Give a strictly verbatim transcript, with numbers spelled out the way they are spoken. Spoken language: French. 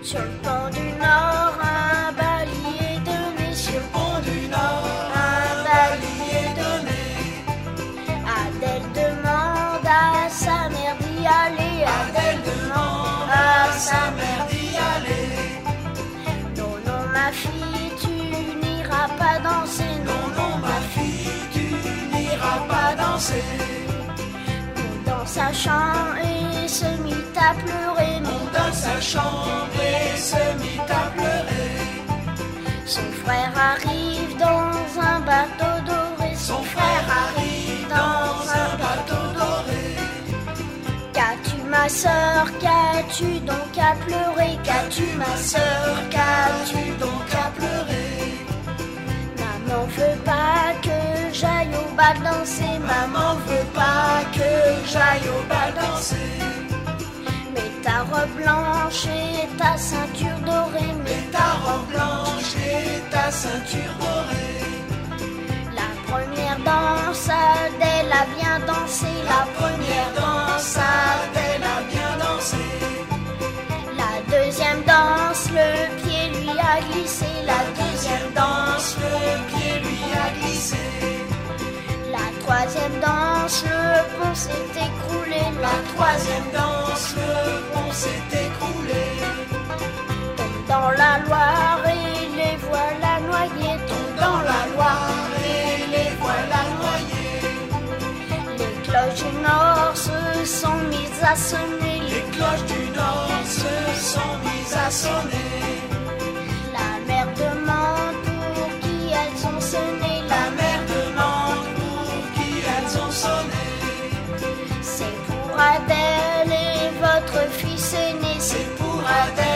Sur le pont du Nord, un bailli est donné. Sur le pont du Nord, un bailli est donné. Adèle demande à sa mère d'y aller. Adèle demande à sa mère d'y aller. Non, non, ma fille, tu n'iras pas danser. Non, non, ma fille, tu n'iras pas danser. Dans sa chambre et se mit à pleurer. Monte dans sa chambre et se mit à pleurer. Son frère arrive dans un bateau doré. Son frère arrive dans un bateau doré. Qu'as-tu ma sœur, qu'as-tu donc à pleurer? Qu'as-tu ma sœur, qu'as-tu donc à pleurer? Maman veut pas que j'aille au bal danser. Maman veut pas que j'aille au bal danser. Mets ta robe blanche et ta ceinture dorée. Mets ta robe blanche et ta ceinture dorée. La première danse, Adèle a bien dansé. La première danse, Adèle a bien dansé. La deuxième danse, le pied lui a glissé. La deuxième danse, le pied lui a glissé. La troisième danse, le pont s'est écroulé. La troisième danse, le pont s'est écroulé. Tombe dans la Loire et les voilà noyés. Tombe dans la Loire et les voilà noyés. Les cloches du Nord se sont mises à sonner. Les cloches du Nord se sont mises à sonner. La mère demande pour qui elles ont sonné. La mère demande pour qui elles ont sonné. C'est pour Adèle et votre fils aîné. C'est pour Adèle